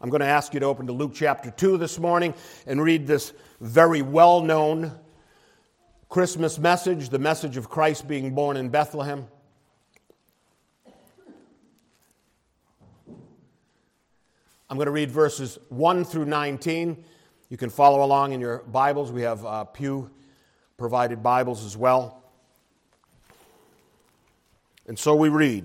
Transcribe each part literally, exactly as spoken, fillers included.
I'm going to ask you to open to Luke chapter two this morning and read this very well-known Christmas message, the message of Christ being born in Bethlehem. I'm going to read verses one through nineteen. You can follow along in your Bibles. We have uh, pew-provided Bibles as well. And so we read.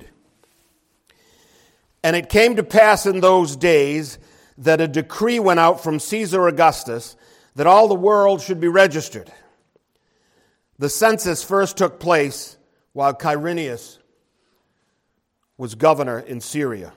And it came to pass in those days that a decree went out from Caesar Augustus that all the world should be registered. The census first took place while Quirinius was governor in Syria.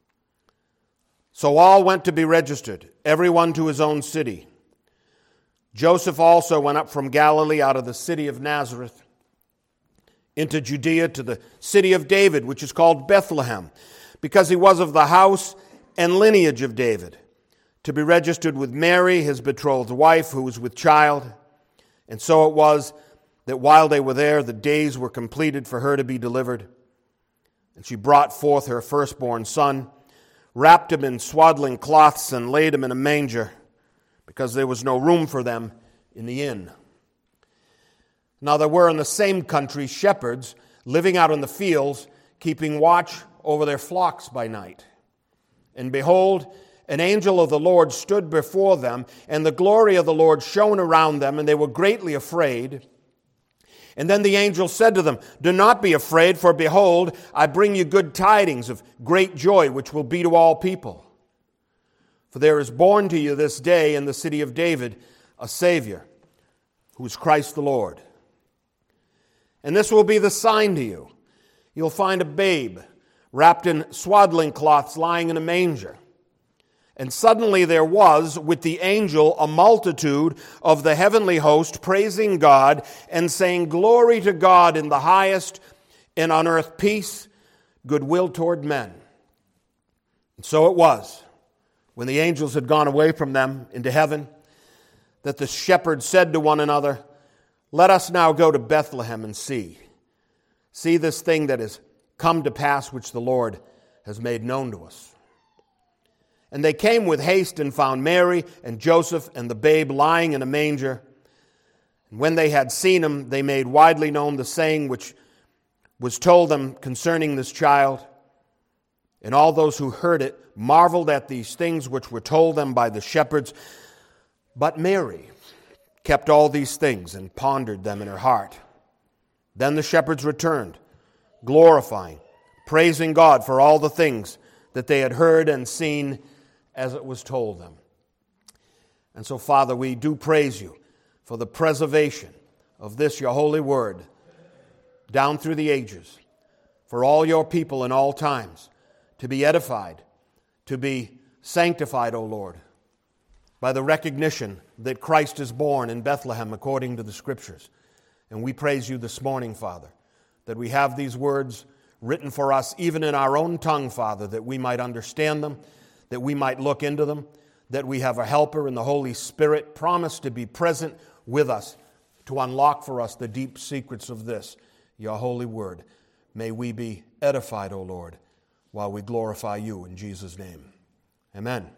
So all went to be registered, everyone to his own city. Joseph also went up from Galilee out of the city of Nazareth into Judea to the city of David, which is called Bethlehem, because he was of the house and lineage of David, to be registered with Mary, his betrothed wife, who was with child. And so it was that while they were there, the days were completed for her to be delivered. And she brought forth her firstborn son, wrapped him in swaddling cloths, and laid him in a manger, because there was no room for them in the inn. Now there were in the same country shepherds living out in the fields, keeping watch over their flocks by night. And behold, an angel of the Lord stood before them, and the glory of the Lord shone around them, and they were greatly afraid. And then the angel said to them, "Do not be afraid, for behold, I bring you good tidings of great joy, which will be to all people. For there is born to you this day in the city of David a Savior, who is Christ the Lord. And this will be the sign to you. You'll find a babe wrapped in swaddling cloths lying in a manger." And suddenly there was with the angel a multitude of the heavenly host praising God and saying, "Glory to God in the highest, and on earth peace, goodwill toward men." And so it was, when the angels had gone away from them into heaven, that the shepherds said to one another, "Let us now go to Bethlehem and see. See this thing that has come to pass, which the Lord has made known to us." And they came with haste and found Mary and Joseph and the babe lying in a manger. And when they had seen him, they made widely known the saying which was told them concerning this child. And all those who heard it marveled at these things which were told them by the shepherds. But Mary kept all these things and pondered them in her heart. Then the shepherds returned, glorifying, praising God for all the things that they had heard and seen as it was told them. And so, Father, we do praise you for the preservation of this, your holy word, down through the ages, for all your people in all times to be edified, to be sanctified, O Lord, by the recognition that Christ is born in Bethlehem according to the Scriptures. And we praise you this morning, Father, that we have these words written for us even in our own tongue, Father, that we might understand them, that we might look into them, that we have a helper in the Holy Spirit promised to be present with us to unlock for us the deep secrets of this, your holy word. May we be edified, O Lord, while we glorify you in Jesus' name. Amen.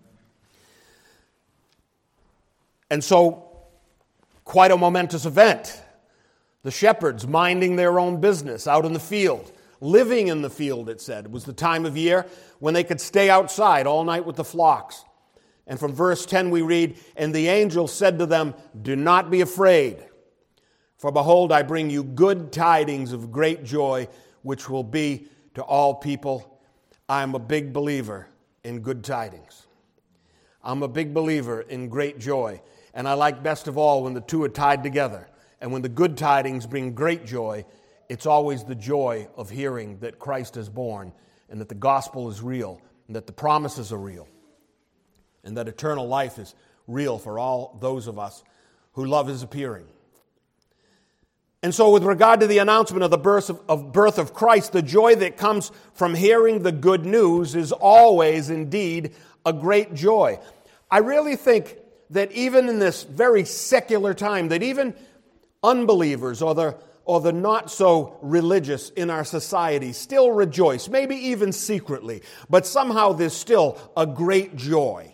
And so, quite a momentous event. The shepherds minding their own business out in the field. Living in the field, it said. It was the time of year when they could stay outside all night with the flocks. And from verse ten we read, "And the angel said to them, 'Do not be afraid, for behold, I bring you good tidings of great joy, which will be to all people.'" I'm a big believer in good tidings. I'm a big believer in great joy. And I like best of all when the two are tied together. And when the good tidings bring great joy, it's always the joy of hearing that Christ is born and that the gospel is real and that the promises are real and that eternal life is real for all those of us who love his appearing. And so with regard to the announcement of the birth of, of birth of Christ, the joy that comes from hearing the good news is always indeed a great joy. I really think that even in this very secular time, that even unbelievers or the or the not so religious in our society still rejoice, maybe even secretly, but somehow there's still a great joy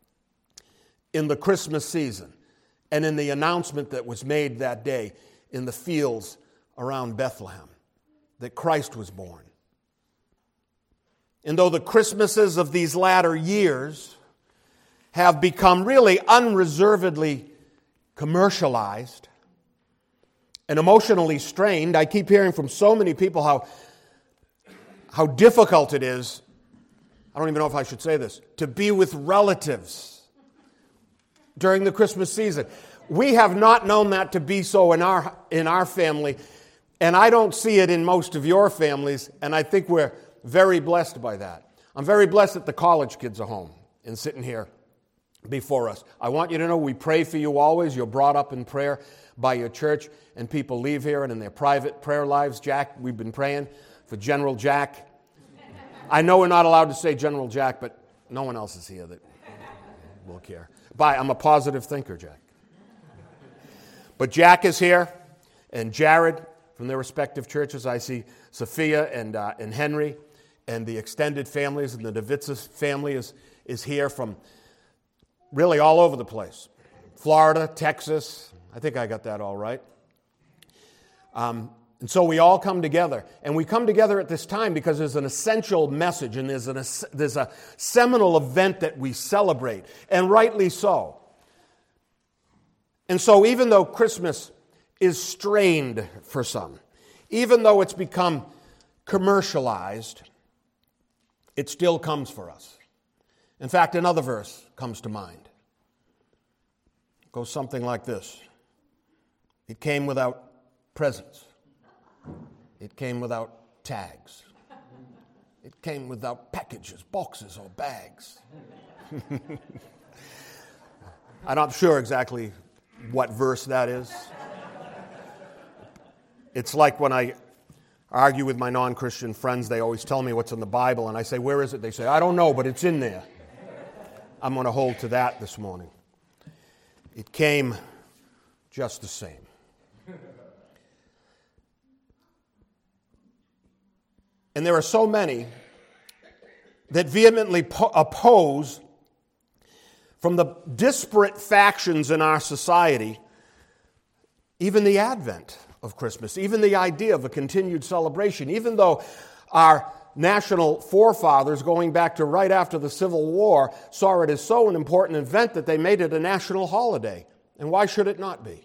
in the Christmas season and in the announcement that was made that day in the fields around Bethlehem that Christ was born. And though the Christmases of these latter years have become really unreservedly commercialized and emotionally strained, I keep hearing from so many people how, how difficult it is, I don't even know if I should say this, to be with relatives during the Christmas season. We have not known that to be so in our, in our family, and I don't see it in most of your families, and I think we're very blessed by that. I'm very blessed that the college kids are home and sitting here before us. I want you to know we pray for you always. You're brought up in prayer by your church, and people leave here and in their private prayer lives. Jack, we've been praying for General Jack. I know we're not allowed to say General Jack, but no one else is here that will care. Bye. I'm a positive thinker, Jack. But Jack is here, and Jared from their respective churches. I see Sophia and uh, and Henry, and the extended families, and the Davidsas family is, is here from really all over the place. Florida, Texas. I think I got that all right. Um, and so we all come together. And we come together at this time because there's an essential message and there's, an, there's a seminal event that we celebrate. And rightly so. And so even though Christmas is strained for some, even though it's become commercialized, it still comes for us. In fact, another verse comes to mind. It goes something like this. It came without presents. It came without tags. It came without packages, boxes, or bags. I'm not sure exactly what verse that is. It's like when I argue with my non-Christian friends, they always tell me what's in the Bible, and I say, where is it? They say, I don't know, but it's in there. I'm going to hold to that this morning. It came just the same. And there are so many that vehemently po- oppose, from the disparate factions in our society, even the advent of Christmas, even the idea of a continued celebration, even though our national forefathers, going back to right after the Civil War, saw it as so an important event that they made it a national holiday. And why should it not be?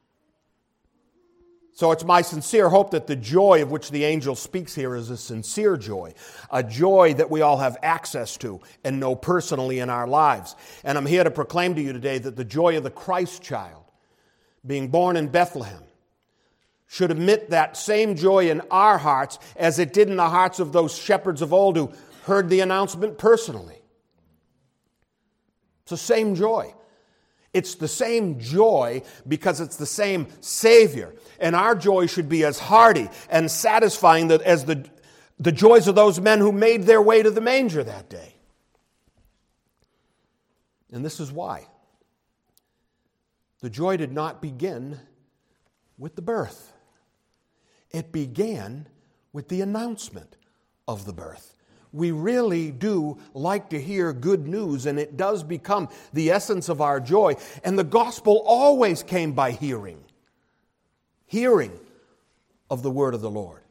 So it's my sincere hope that the joy of which the angel speaks here is a sincere joy, a joy that we all have access to and know personally in our lives. And I'm here to proclaim to you today that the joy of the Christ child being born in Bethlehem should emit that same joy in our hearts as it did in the hearts of those shepherds of old who heard the announcement personally. It's the same joy. It's the same joy because it's the same Savior. And our joy should be as hearty and satisfying as the, the joys of those men who made their way to the manger that day. And this is why. The joy did not begin with the birth. It began with the announcement of the birth. We really do like to hear good news, and it does become the essence of our joy. And the gospel always came by hearing. Hearing of the word of the Lord.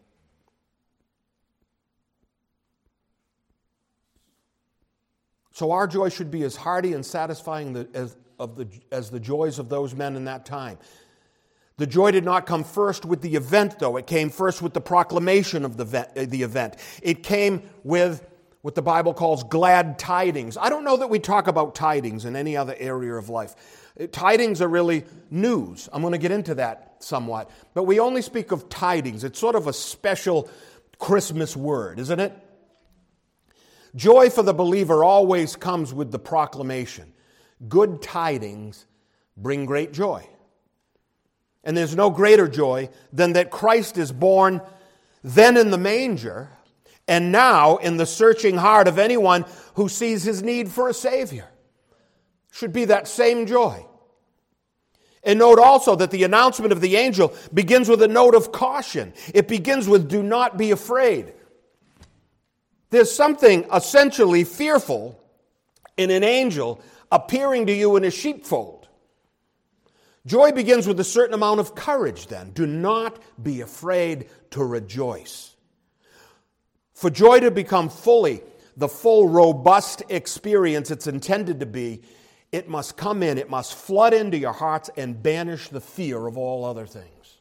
So our joy should be as hearty and satisfying as, of the, as the joys of those men in that time. The joy did not come first with the event, though. It came first with the proclamation of the, the event. It came with what the Bible calls glad tidings. I don't know that we talk about tidings in any other area of life. Tidings are really news. I'm going to get into that somewhat. But we only speak of tidings. It's sort of a special Christmas word, isn't it? Joy for the believer always comes with the proclamation. Good tidings bring great joy. And there's no greater joy than that Christ is born then in the manger and now in the searching heart of anyone who sees his need for a Savior. Should be that same joy. And note also that the announcement of the angel begins with a note of caution. It begins with, do not be afraid. There's something essentially fearful in an angel appearing to you in a sheepfold. Joy begins with a certain amount of courage then. Do not be afraid to rejoice. For joy to become fully the full, robust experience it's intended to be, it must come in, it must flood into your hearts and banish the fear of all other things.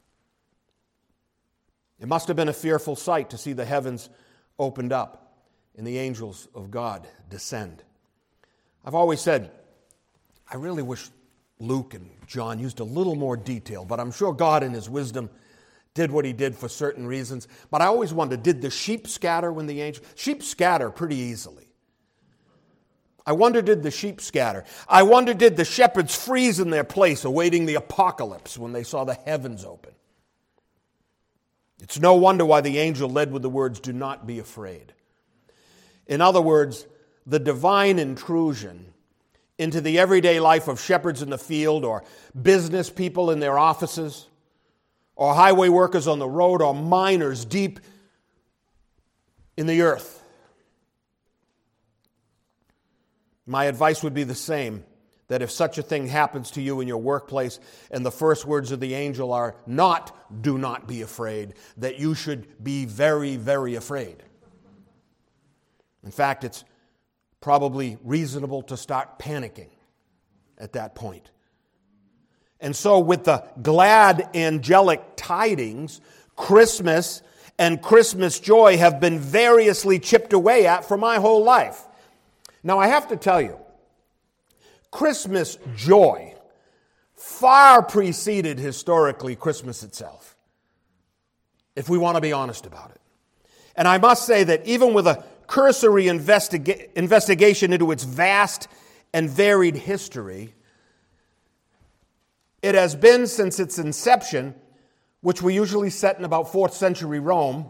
It must have been a fearful sight to see the heavens opened up and the angels of God descend. I've always said, I really wish Luke and John used a little more detail, but I'm sure God in His wisdom did what He did for certain reasons. But I always wondered, did the sheep scatter when the angel... Sheep scatter pretty easily. I wonder, did the sheep scatter? I wonder, did the shepherds freeze in their place, awaiting the apocalypse when they saw the heavens open? It's no wonder why the angel led with the words, do not be afraid. In other words, the divine intrusion into the everyday life of shepherds in the field, or business people in their offices, or highway workers on the road, or miners deep in the earth. My advice would be the same, that if such a thing happens to you in your workplace and the first words of the angel are not, do not be afraid, that you should be very, very afraid. In fact, it's probably reasonable to start panicking at that point. And so with the glad angelic tidings, Christmas and Christmas joy have been variously chipped away at for my whole life. Now, I have to tell you, Christmas joy far preceded historically Christmas itself, if we want to be honest about it. And I must say that even with a cursory investiga- investigation into its vast and varied history, it has been since its inception, which we usually set in about fourth century Rome,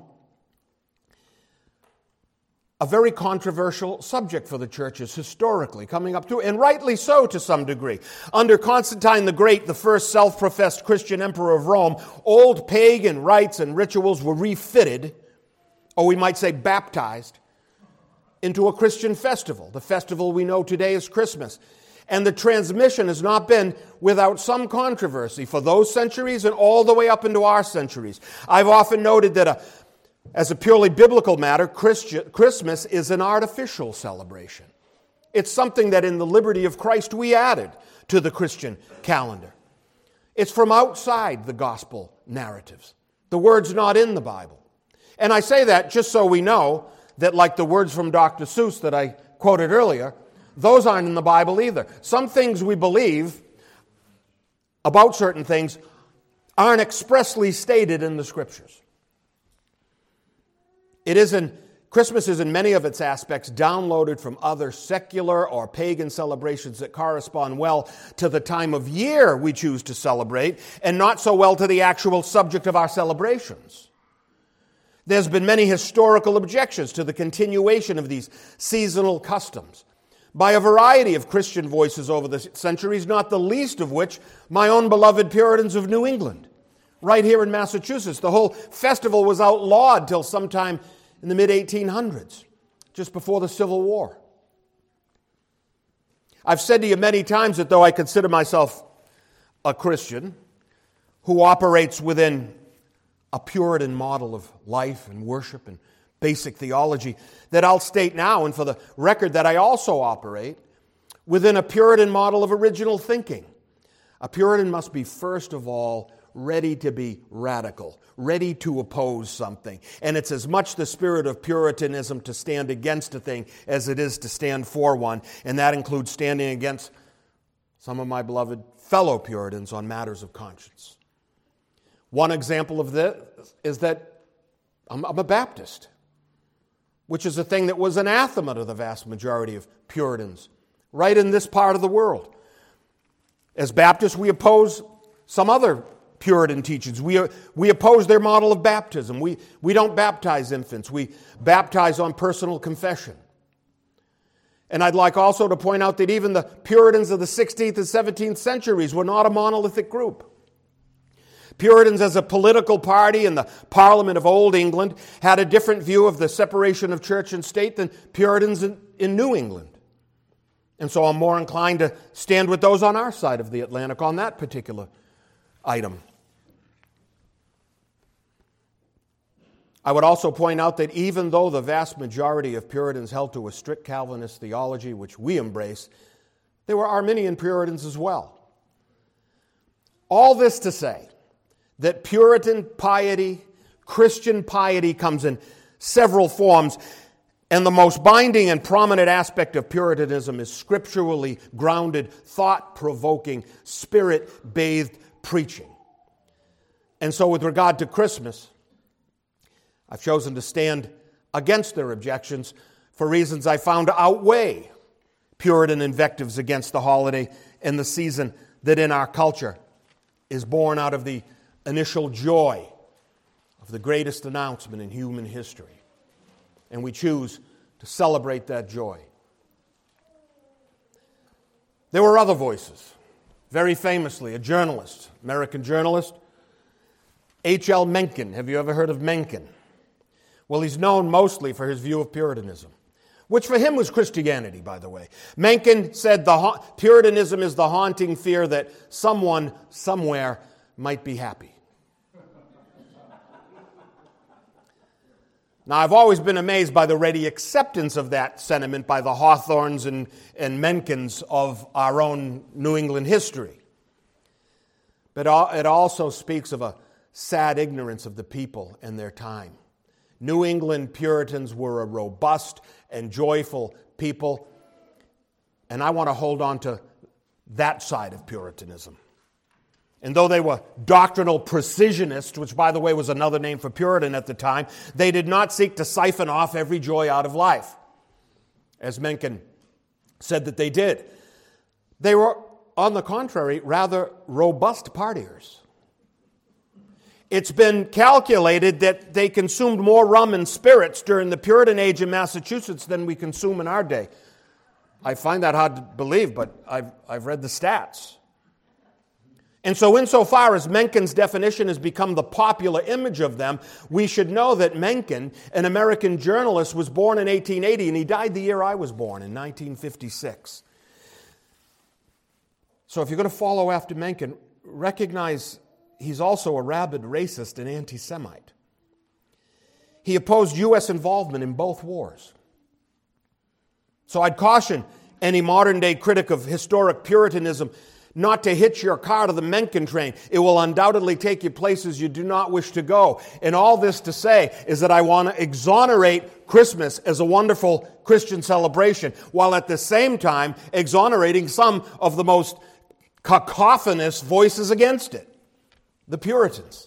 a very controversial subject for the churches historically, coming up to, and rightly so to some degree. Under Constantine the Great, the first self-professed Christian emperor of Rome, old pagan rites and rituals were refitted, or we might say baptized, into a Christian festival. The festival we know today is Christmas. And the transmission has not been without some controversy for those centuries and all the way up into our centuries. I've often noted that a As a purely biblical matter, Christmas is an artificial celebration. It's something that in the liberty of Christ we added to the Christian calendar. It's from outside the gospel narratives. The word's not in the Bible. And I say that just so we know that, like the words from Doctor Seuss that I quoted earlier, those aren't in the Bible either. Some things we believe about certain things aren't expressly stated in the Scriptures. It is in, Christmas is in many of its aspects downloaded from other secular or pagan celebrations that correspond well to the time of year we choose to celebrate, and not so well to the actual subject of our celebrations. There's been many historical objections to the continuation of these seasonal customs by a variety of Christian voices over the centuries, not the least of which my own beloved Puritans of New England. Right here in Massachusetts, the whole festival was outlawed till sometime in the mid eighteen hundreds, just before the Civil War. I've said to you many times that though I consider myself a Christian who operates within a Puritan model of life and worship and basic theology, that I'll state now, and for the record, that I also operate within a Puritan model of original thinking. A Puritan must be, first of all, ready to be radical, ready to oppose something. And it's as much the spirit of Puritanism to stand against a thing as it is to stand for one. And that includes standing against some of my beloved fellow Puritans on matters of conscience. One example of this is that I'm, I'm a Baptist, which is a thing that was anathema to the vast majority of Puritans right in this part of the world. As Baptists, we oppose some other Puritan teachings. We, we oppose their model of baptism. We, we don't baptize infants. We baptize on personal confession. And I'd like also to point out that even the Puritans of the sixteenth and seventeenth centuries were not a monolithic group. Puritans as a political party in the Parliament of Old England had a different view of the separation of church and state than Puritans in, in New England. And so I'm more inclined to stand with those on our side of the Atlantic on that particular item. I would also point out that even though the vast majority of Puritans held to a strict Calvinist theology, which we embrace, there were Arminian Puritans as well. All this to say that Puritan piety, Christian piety, comes in several forms, and the most binding and prominent aspect of Puritanism is scripturally grounded, thought-provoking, spirit-bathed preaching. And so with regard to Christmas, I've chosen to stand against their objections for reasons I found outweigh Puritan invectives against the holiday and the season that in our culture is born out of the initial joy of the greatest announcement in human history. And we choose to celebrate that joy. There were other voices. Very famously, a journalist, American journalist, H L Mencken. Have you ever heard of Mencken? Well, he's known mostly for his view of Puritanism, which for him was Christianity, by the way. Mencken said the ha- Puritanism is the haunting fear that someone, somewhere, might be happy. Now, I've always been amazed by the ready acceptance of that sentiment by the Hawthornes and, and Menckens of our own New England history. But it also speaks of a sad ignorance of the people and their time. New England Puritans were a robust and joyful people, and I want to hold on to that side of Puritanism. And though they were doctrinal precisionists, which, by the way, was another name for Puritan at the time, they did not seek to siphon off every joy out of life, as Mencken said that they did. They were, on the contrary, rather robust partiers. It's been calculated that they consumed more rum and spirits during the Puritan age in Massachusetts than we consume in our day. I find that hard to believe, but I've, I've read the stats. And so insofar as Mencken's definition has become the popular image of them, we should know that Mencken, an American journalist, was born in eighteen eighty, and he died the year I was born, in nineteen fifty-six. So if you're going to follow after Mencken, recognize he's also a rabid racist and anti-Semite. He opposed U S involvement in both wars. So I'd caution any modern-day critic of historic Puritanism not to hitch your car to the Mencken train. It will undoubtedly take you places you do not wish to go. And all this to say is that I want to exonerate Christmas as a wonderful Christian celebration, while at the same time exonerating some of the most cacophonous voices against it, the Puritans.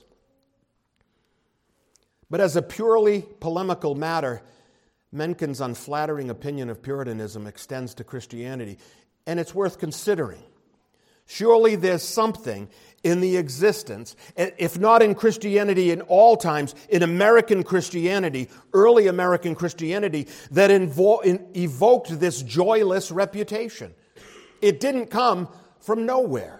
But as a purely polemical matter, Mencken's unflattering opinion of Puritanism extends to Christianity, and it's worth considering. Surely there's something in the existence, if not in Christianity in all times, in American Christianity, early American Christianity, that invo- in, evoked this joyless reputation. It didn't come from nowhere.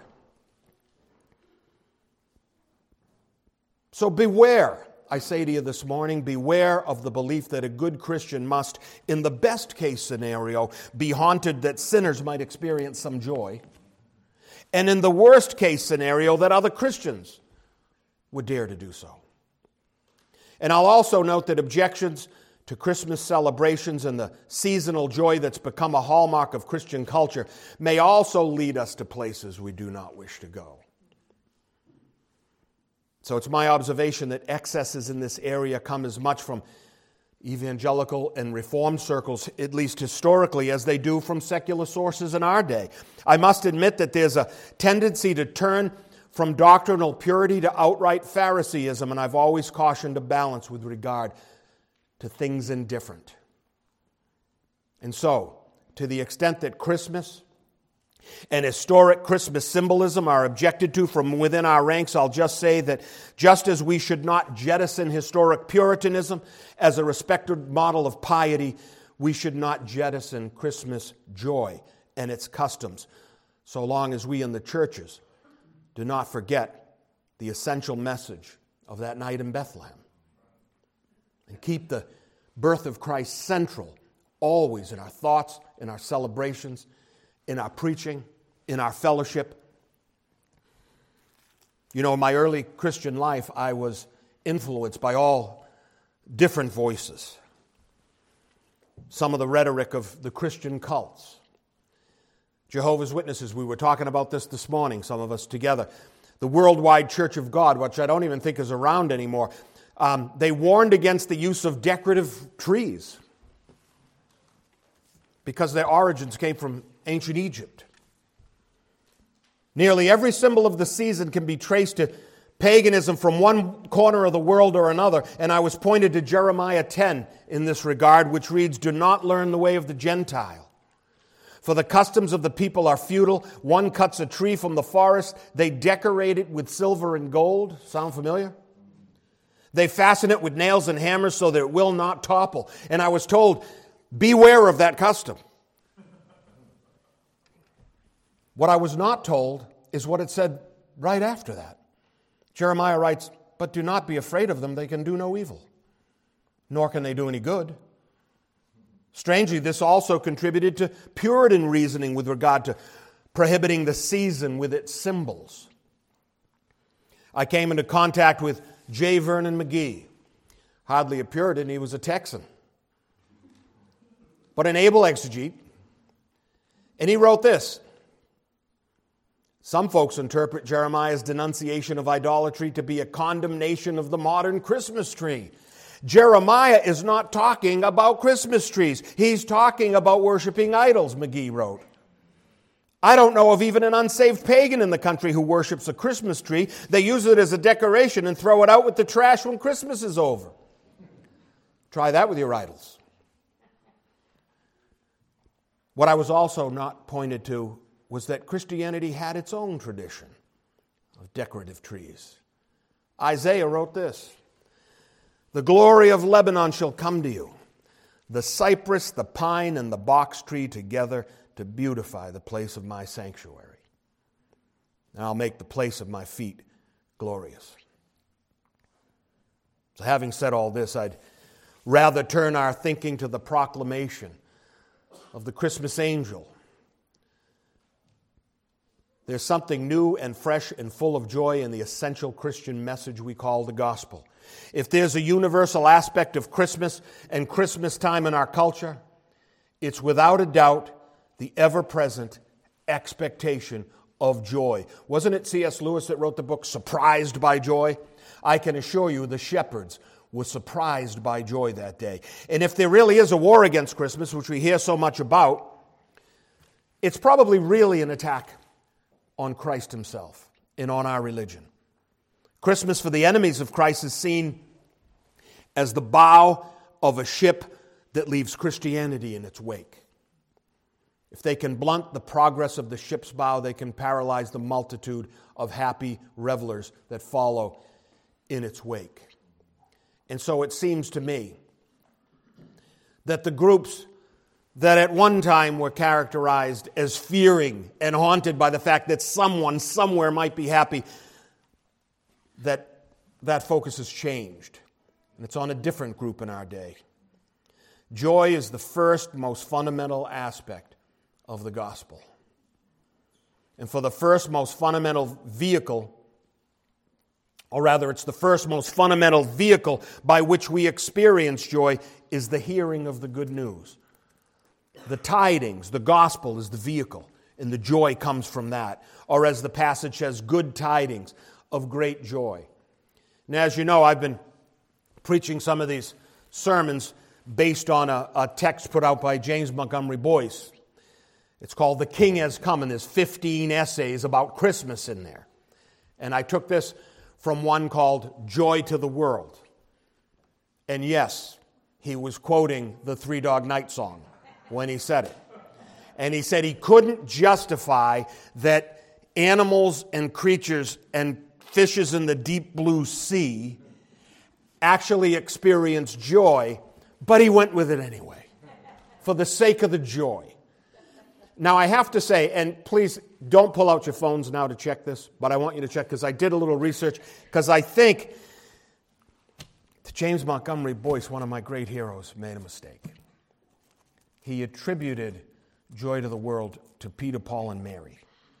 So beware, I say to you this morning, beware of the belief that a good Christian must, in the best case scenario, be haunted that sinners might experience some joy, and in the worst case scenario, that other Christians would dare to do so. And I'll also note that objections to Christmas celebrations and the seasonal joy that's become a hallmark of Christian culture may also lead us to places we do not wish to go. So it's my observation that excesses in this area come as much from evangelical and reformed circles, at least historically, as they do from secular sources in our day. I must admit that there's a tendency to turn from doctrinal purity to outright Phariseeism, and I've always cautioned a balance with regard to things indifferent. And so, to the extent that Christmas and historic Christmas symbolism are objected to from within our ranks, I'll just say that just as we should not jettison historic Puritanism as a respected model of piety, we should not jettison Christmas joy and its customs, so long as we in the churches do not forget the essential message of that night in Bethlehem. And keep the birth of Christ central always in our thoughts, in our celebrations, in our preaching, in our fellowship. You know, in my early Christian life, I was influenced by all different voices. Some of the rhetoric of the Christian cults. Jehovah's Witnesses, we were talking about this this morning, some of us together. The Worldwide Church of God, which I don't even think is around anymore, um, they warned against the use of decorative trees because their origins came from ancient Egypt. Nearly every symbol of the season can be traced to paganism from one corner of the world or another, and I was pointed to Jeremiah ten in this regard, which reads, "Do not learn the way of the Gentile. For the customs of the people are futile. One cuts a tree from the forest. They decorate it with silver and gold." Sound familiar? They fasten it with nails and hammers so that it will not topple. And I was told, beware of that custom. What I was not told is what it said right after that. Jeremiah writes, "But do not be afraid of them. They can do no evil, nor can they do any good." Strangely, this also contributed to Puritan reasoning with regard to prohibiting the season with its symbols. I came into contact with J. Vernon McGee. Hardly a Puritan, he was a Texan. But an able exegete. And he wrote this: "Some folks interpret Jeremiah's denunciation of idolatry to be a condemnation of the modern Christmas tree. Jeremiah is not talking about Christmas trees. He's talking about worshiping idols," McGee wrote. "I don't know of even an unsaved pagan in the country who worships a Christmas tree. They use it as a decoration and throw it out with the trash when Christmas is over. Try that with your idols." What I was also not pointed to was that Christianity had its own tradition of decorative trees. Isaiah wrote this: "The glory of Lebanon shall come to you, the cypress, the pine, and the box tree together to beautify the place of my sanctuary. And I'll make the place of my feet glorious." So having said all this, I'd rather turn our thinking to the proclamation of the Christmas angel. There's something new and fresh and full of joy in the essential Christian message we call the gospel. If there's a universal aspect of Christmas and Christmas time in our culture, it's without a doubt the ever-present expectation of joy. Wasn't it C S Lewis that wrote the book Surprised by Joy? I can assure you the shepherds were surprised by joy that day. And if there really is a war against Christmas, which we hear so much about, it's probably really an attack on Christ himself and on our religion. Christmas for the enemies of Christ is seen as the bow of a ship that leaves Christianity in its wake. If they can blunt the progress of the ship's bow, they can paralyze the multitude of happy revelers that follow in its wake. And so it seems to me that the groups that at one time were characterized as fearing and haunted by the fact that someone somewhere might be happy, that that focus has changed. And it's on a different group in our day. Joy is the first, most fundamental aspect of the gospel. And for the first, most fundamental vehicle, or rather it's the first, most fundamental vehicle by which we experience joy, is the hearing of the good news. The tidings, the gospel is the vehicle, and the joy comes from that. Or as the passage says, good tidings of great joy. And as you know, I've been preaching some of these sermons based on a, a text put out by James Montgomery Boyce. It's called The King Has Come, and there's fifteen essays about Christmas in there. And I took this from one called Joy to the World. And yes, he was quoting the Three Dog Night song when he said it. And he said he couldn't justify that animals and creatures and fishes in the deep blue sea actually experience joy, but he went with it anyway. for the sake of the joy. Now, I have to say, and please don't pull out your phones now to check this, but I want you to check because I did a little research, because I think James Montgomery Boyce, one of my great heroes, made a mistake. He attributed joy to the world to Peter, Paul, and Mary.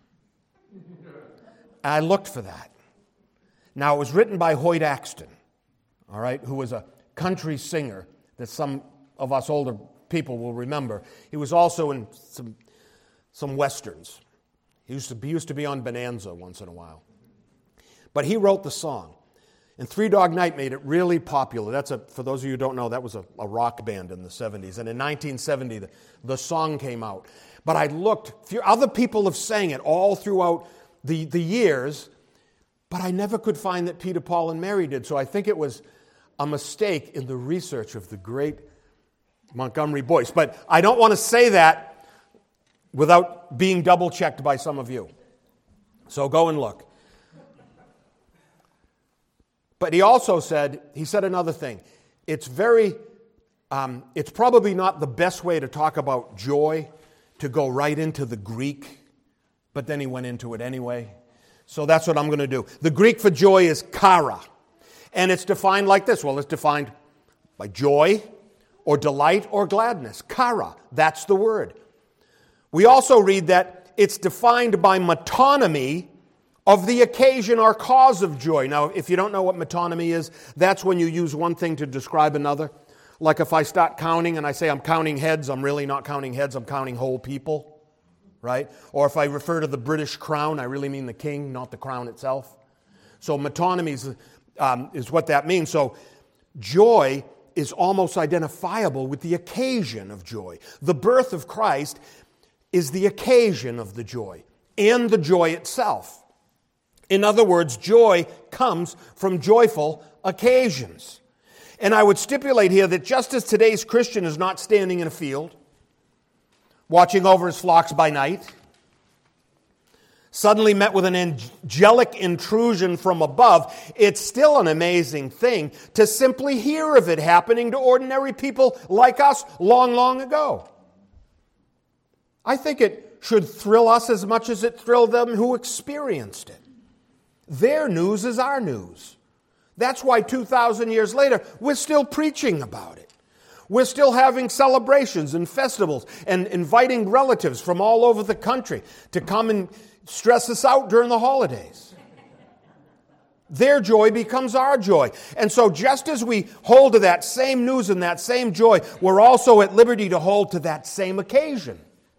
I looked for that. Now, it was written by Hoyt Axton, all right, who was a country singer that some of us older people will remember. He was also in some some westerns. He used to be, used to be on Bonanza once in a while. But he wrote the song. And Three Dog Night made it really popular. That's a, for those of you who don't know, that was a, a rock band in the seventies. And in nineteen seventy, the, the song came out. But I looked, few other people have sang it all throughout the, the years, but I never could find that Peter, Paul, and Mary did. So I think it was a mistake in the research of the great Montgomery Boyce. But I don't want to say that without being double-checked by some of you. So go and look. But he also said, he said another thing. It's very, um, it's probably not the best way to talk about joy, to go right into the Greek, but then he went into it anyway. So that's what I'm going to do. The Greek for joy is chara, and it's defined like this. Well, it's defined by joy or delight or gladness. Chara, that's the word. We also read that it's defined by metonymy of the occasion or cause of joy. Now, if you don't know what metonymy is, that's when you use one thing to describe another. Like if I start counting and I say I'm counting heads, I'm really not counting heads, I'm counting whole people, right? Or if I refer to the British crown, I really mean the king, not the crown itself. So metonymy is, um, is what that means. So joy is almost identifiable with the occasion of joy. The birth of Christ is the occasion of the joy and the joy itself. In other words, joy comes from joyful occasions. And I would stipulate here that just as today's Christian is not standing in a field, watching over his flocks by night, suddenly met with an angelic intrusion from above, it's still an amazing thing to simply hear of it happening to ordinary people like us long, long ago. I think it should thrill us as much as it thrilled them who experienced it. Their news is our news. That's why two thousand years later, we're still preaching about it. We're still having celebrations and festivals and inviting relatives from all over the country to come and stress us out during the holidays. Their joy becomes our joy. And so just as we hold to that same news and that same joy, we're also at liberty to hold to that same occasion.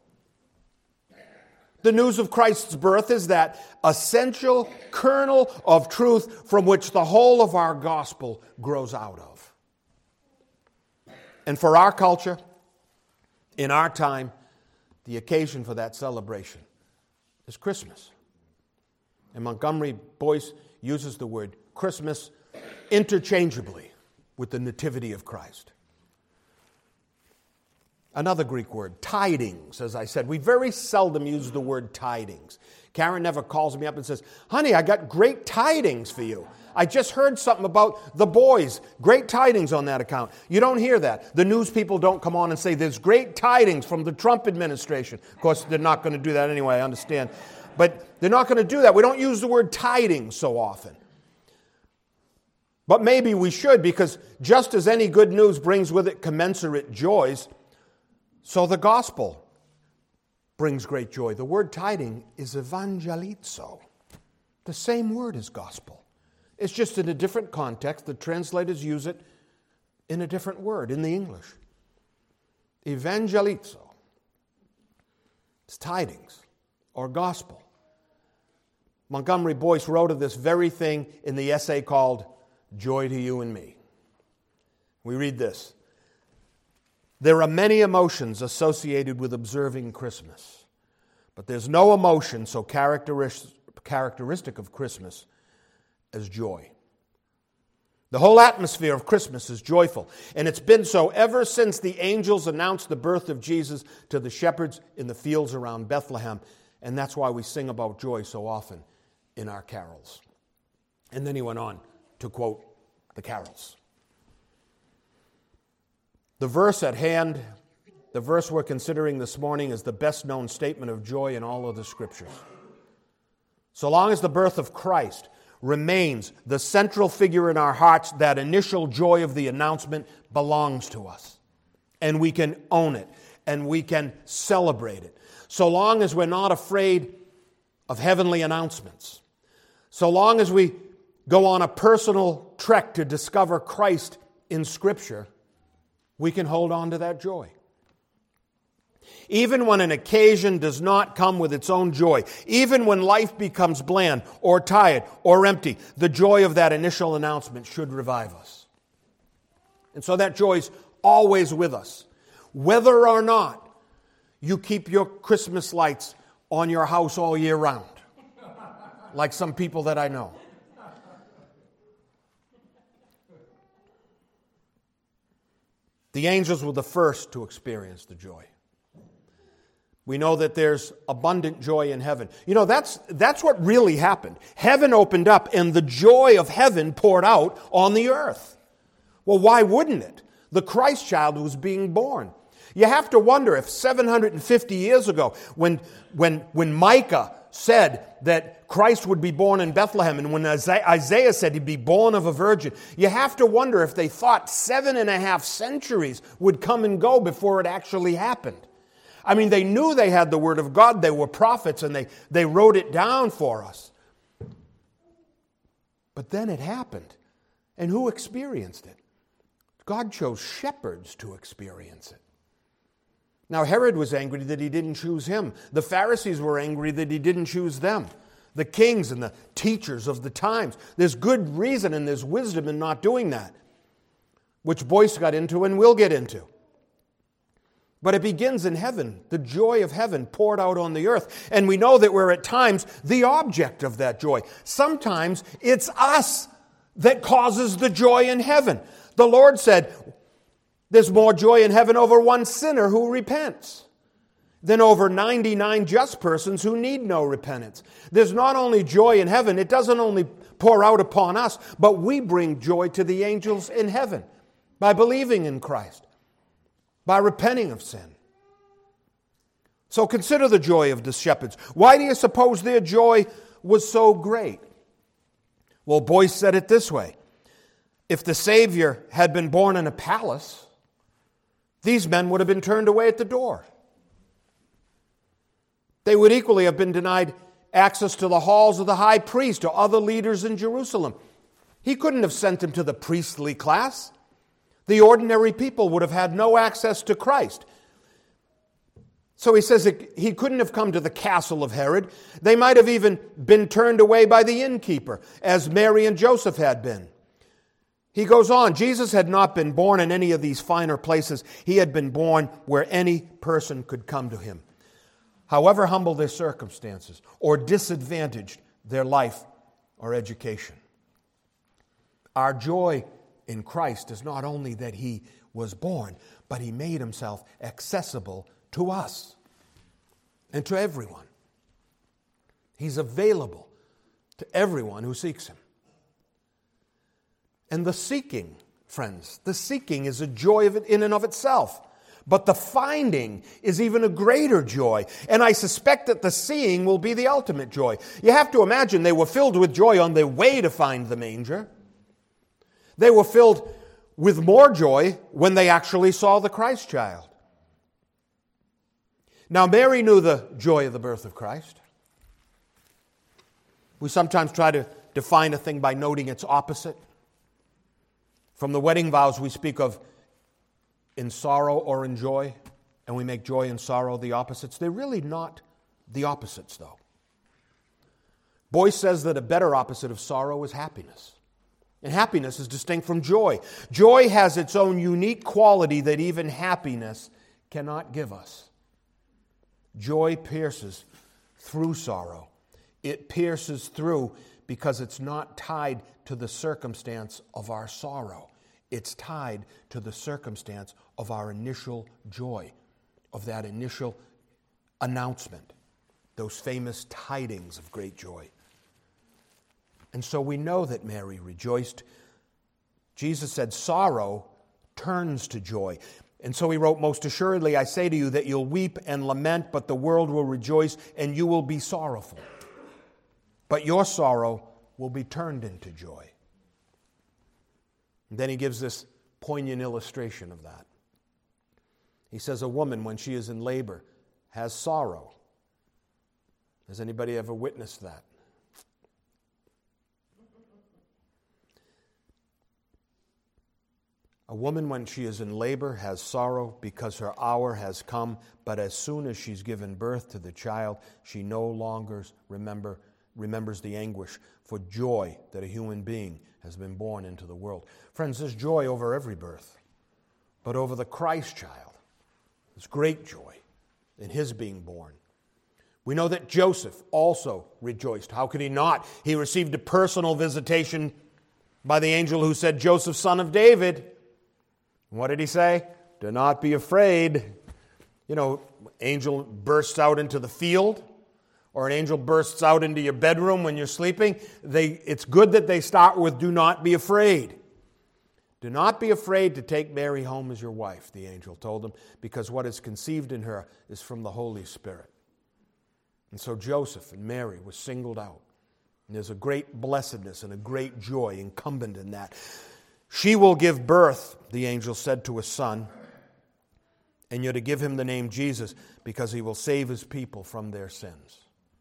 The news of Christ's birth is that essential kernel of truth from which the whole of our gospel grows out of. And for our culture, in our time, the occasion for that celebration is Christmas. And Montgomery Boyce uses the word Christmas interchangeably with the Nativity of Christ. Another Greek word, tidings, as I said. We very seldom use the word tidings. Karen never calls me up and says, honey, I got great tidings for you. I just heard something about the boys. Great tidings on that account. You don't hear that. The news people don't come on and say, there's great tidings from the Trump administration. Of course, they're not going to do that anyway, I understand. But they're not going to do that. We don't use the word tidings so often. But maybe we should, because just as any good news brings with it commensurate joys, so the gospel brings great joy. The word tiding is evangelizo, the same word as gospel. It's just in a different context. The translators use it in a different word in the English. Evangelizo. It's tidings or gospel. Montgomery Boyce wrote of this very thing in the essay called Joy to You and Me. We read this. There are many emotions associated with observing Christmas, but there's no emotion so characteristic of Christmas as joy. The whole atmosphere of Christmas is joyful, and it's been so ever since the angels announced the birth of Jesus to the shepherds in the fields around Bethlehem, and that's why we sing about joy so often in our carols. And then he went on to quote the carols. The verse at hand The verse we're considering this morning is the best known statement of joy in all of the Scriptures. So long as the birth of Christ remains the central figure in our hearts, that initial joy of the announcement belongs to us. And we can own it, and we can celebrate it. So long as we're not afraid of heavenly announcements, so long as we go on a personal trek to discover Christ in Scripture, we can hold on to that joy. Even when an occasion does not come with its own joy, even when life becomes bland or tired or empty, the joy of that initial announcement should revive us. And so that joy's always with us. Whether or not you keep your Christmas lights on your house all year round, like some people that I know. The angels were the first to experience the joy. We know that there's abundant joy in heaven. You know, that's that's what really happened. Heaven opened up and the joy of heaven poured out on the earth. Well, why wouldn't it? The Christ child was being born. You have to wonder if seven hundred fifty years ago, when, when, when Micah said that Christ would be born in Bethlehem, and when Isaiah said he'd be born of a virgin, you have to wonder if they thought seven and a half centuries would come and go before it actually happened. I mean, they knew they had the Word of God. They were prophets, and they, they wrote it down for us. But then it happened. And who experienced it? God chose shepherds to experience it. Now, Herod was angry that he didn't choose him. The Pharisees were angry that he didn't choose them. The kings and the teachers of the times. There's good reason and there's wisdom in not doing that, which Boyce got into and will get into. But it begins in heaven. The joy of heaven poured out on the earth. And we know that we're at times the object of that joy. Sometimes it's us that causes the joy in heaven. The Lord said, there's more joy in heaven over one sinner who repents than over ninety-nine just persons who need no repentance. There's not only joy in heaven, it doesn't only pour out upon us, but we bring joy to the angels in heaven by believing in Christ, by repenting of sin. So consider the joy of the shepherds. Why do you suppose their joy was so great? Well, Boyce said it this way. If the Savior had been born in a palace, these men would have been turned away at the door. They would equally have been denied access to the halls of the high priest or other leaders in Jerusalem. He couldn't have sent them to the priestly class. The ordinary people would have had no access to Christ. So he says that he couldn't have come to the castle of Herod. They might have even been turned away by the innkeeper, as Mary and Joseph had been. He goes on, Jesus had not been born in any of these finer places. He had been born where any person could come to him, however humble their circumstances or disadvantaged their life or education. Our joy in Christ is not only that he was born, but he made himself accessible to us and to everyone. He's available to everyone who seeks him. And the seeking, friends, the seeking is a joy of it in and of itself. But the finding is even a greater joy. And I suspect that the seeing will be the ultimate joy. You have to imagine they were filled with joy on their way to find the manger. They were filled with more joy when they actually saw the Christ child. Now, Mary knew the joy of the birth of Christ. We sometimes try to define a thing by noting its opposite. From the wedding vows we speak of in sorrow or in joy, and we make joy and sorrow the opposites. They're really not the opposites, though. Boyce says that a better opposite of sorrow is happiness. And happiness is distinct from joy. Joy has its own unique quality that even happiness cannot give us. Joy pierces through sorrow. It pierces through because it's not tied to the circumstance of our sorrow. It's tied to the circumstance of our initial joy, of that initial announcement, those famous tidings of great joy. And so we know that Mary rejoiced. Jesus said sorrow turns to joy. And so he wrote, most assuredly, I say to you that you'll weep and lament, but the world will rejoice, and you will be sorrowful. But your sorrow will be turned into joy. And then he gives this poignant illustration of that. He says, a woman, when she is in labor, has sorrow. Has anybody ever witnessed that? A woman, when she is in labor, has sorrow because her hour has come, but as soon as she's given birth to the child, she no longer remember, remembers the anguish for joy that a human being has been born into the world. Friends, there's joy over every birth, but over the Christ child, there's great joy in his being born. We know that Joseph also rejoiced. How could he not? He received a personal visitation by the angel who said, Joseph, son of David. What did he say? Do not be afraid. You know, angel bursts out into the field, or an angel bursts out into your bedroom when you're sleeping. They, it's good that they start with, do not be afraid. Do not be afraid to take Mary home as your wife, the angel told them, because what is conceived in her is from the Holy Spirit. And so Joseph and Mary were singled out. And there's a great blessedness and a great joy incumbent in that. She will give birth, the angel said, to a son, and you're to give him the name Jesus because he will save his people from their sins.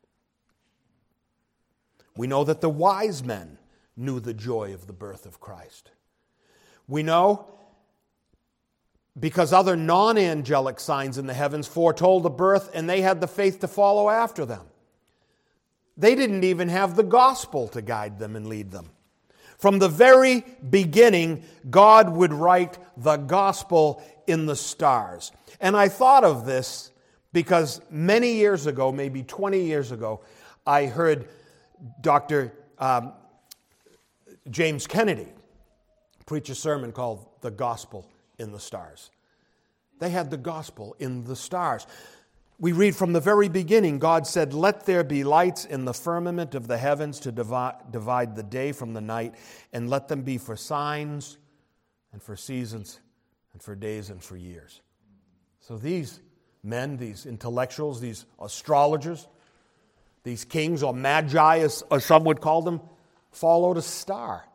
We know that the wise men knew the joy of the birth of Christ. We know because other non-angelic signs in the heavens foretold the birth, and they had the faith to follow after them. They didn't even have the gospel to guide them and lead them. From the very beginning, God would write the gospel in the stars. And I thought of this because many years ago, maybe twenty years ago, I heard Doctor Um, James Kennedy preach a sermon called The Gospel in the Stars. They had the gospel in the stars. We read from the very beginning, God said, let there be lights in the firmament of the heavens to divide, divide the day from the night, and let them be for signs and for seasons and for days and for years. So these men, these intellectuals, these astrologers, these kings or magi, as, as some would call them, followed a star.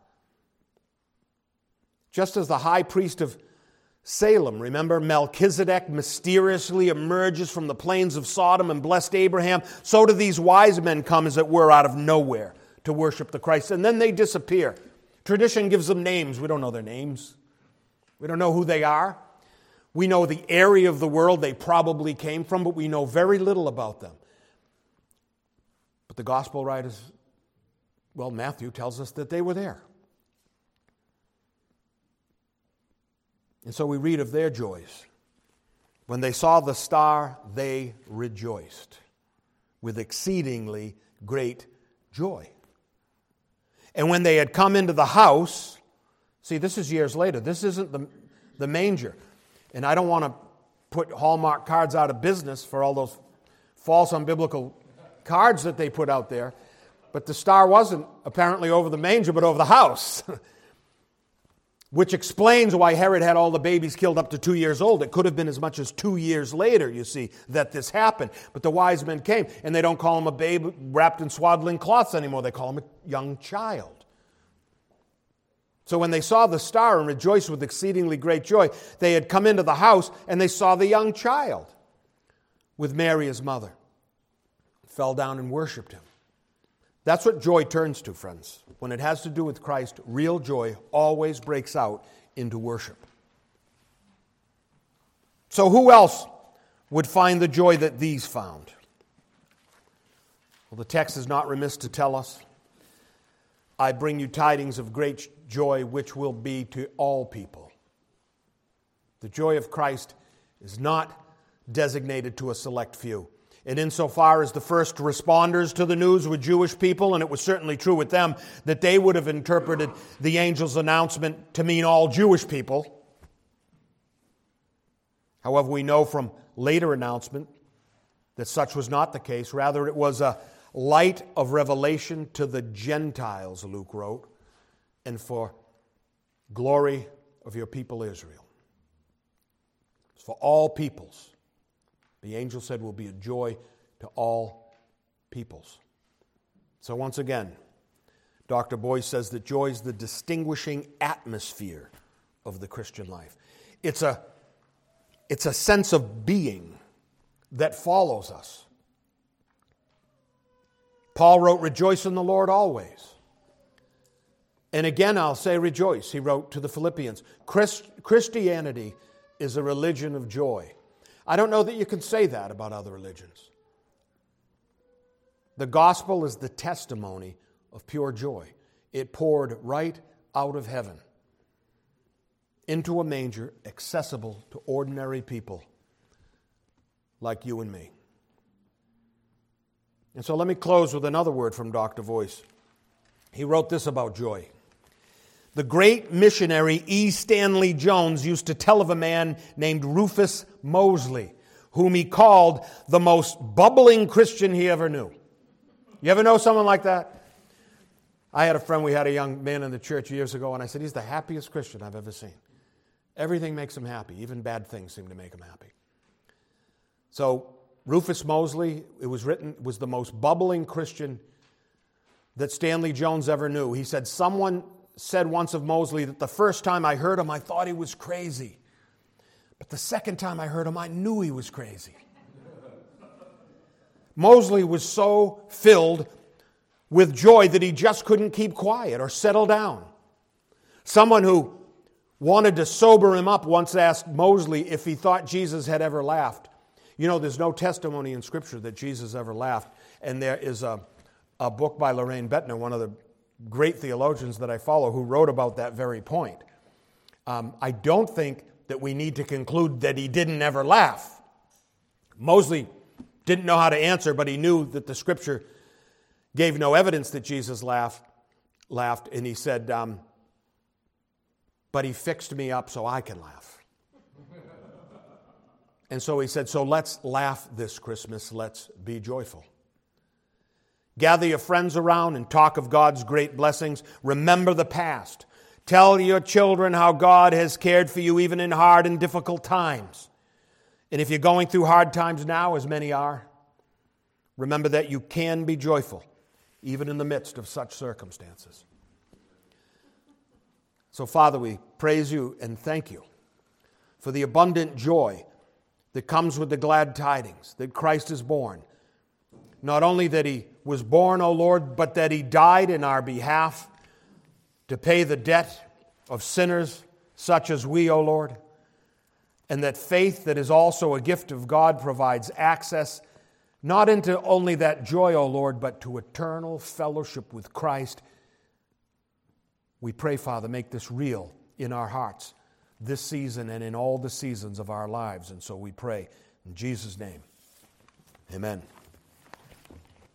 Just as the high priest of Salem, remember, Melchizedek mysteriously emerges from the plains of Sodom and blessed Abraham. So do these wise men come, as it were, out of nowhere to worship the Christ. And then they disappear. Tradition gives them names. We don't know their names. We don't know who they are. We know the area of the world they probably came from, but we know very little about them. But the gospel writers, well, Matthew tells us that they were there. And so we read of their joys. When they saw the star, they rejoiced with exceedingly great joy. And when they had come into the house, see, this is years later. This isn't the, the manger. And I don't want to put Hallmark cards out of business for all those false unbiblical cards that they put out there. But the star wasn't apparently over the manger, but over the house. Which explains why Herod had all the babies killed up to two years old. It could have been as much as two years later, you see, that this happened. But the wise men came, and they don't call him a babe wrapped in swaddling cloths anymore. They call him a young child. So when they saw the star and rejoiced with exceedingly great joy, they had come into the house, and they saw the young child with Mary, his mother. Fell down and worshipped him. That's what joy turns to, friends. When it has to do with Christ, real joy always breaks out into worship. So who else would find the joy that these found? Well, the text is not remiss to tell us, I bring you tidings of great joy which will be to all people. The joy of Christ is not designated to a select few. And insofar as the first responders to the news were Jewish people, and it was certainly true with them, that they would have interpreted the angel's announcement to mean all Jewish people. However, we know from later announcement that such was not the case. Rather, it was a light of revelation to the Gentiles, Luke wrote, and for glory of your people Israel. It's for all peoples. The angel said will be a joy to all peoples. So once again, Doctor Boyce says that joy is the distinguishing atmosphere of the Christian life. It's a, it's a sense of being that follows us. Paul wrote, "Rejoice in the Lord always." And again, I'll say rejoice, he wrote to the Philippians. Christ, Christianity is a religion of joy. I don't know that you can say that about other religions. The gospel is the testimony of pure joy. It poured right out of heaven into a manger accessible to ordinary people like you and me. And so let me close with another word from Doctor Boyce. He wrote this about joy. The great missionary E. Stanley Jones used to tell of a man named Rufus Mosley, whom he called the most bubbling Christian he ever knew. You ever know someone like that? I had a friend, we had a young man in the church years ago, and I said, he's the happiest Christian I've ever seen. Everything makes him happy. Even bad things seem to make him happy. So Rufus Mosley, it was written, was the most bubbling Christian that Stanley Jones ever knew. He said, someone said once of Mosley that the first time I heard him, I thought he was crazy. But the second time I heard him, I knew he was crazy. Mosley was so filled with joy that he just couldn't keep quiet or settle down. Someone who wanted to sober him up once asked Mosley if he thought Jesus had ever laughed. You know, there's no testimony in Scripture that Jesus ever laughed. And there is a, a book by Lorraine Bettner, one of the great theologians that I follow, who wrote about that very point. Um, I don't think that we need to conclude that he didn't ever laugh. Mosley didn't know how to answer, but he knew that the Scripture gave no evidence that Jesus laughed, laughed and he said, um, but he fixed me up so I can laugh. And so he said, so let's laugh this Christmas. Let's be joyful. Gather your friends around and talk of God's great blessings. Remember the past. Tell your children how God has cared for you even in hard and difficult times. And if you're going through hard times now, as many are, remember that you can be joyful even in the midst of such circumstances. So, Father, we praise you and thank you for the abundant joy that comes with the glad tidings that Christ is born. Not only that he was born, O Lord, but that he died in our behalf to pay the debt of sinners such as we, O Lord, and that faith that is also a gift of God provides access not into only that joy, O Lord, but to eternal fellowship with Christ. We pray, Father, make this real in our hearts this season and in all the seasons of our lives. And so we pray in Jesus' name. Amen.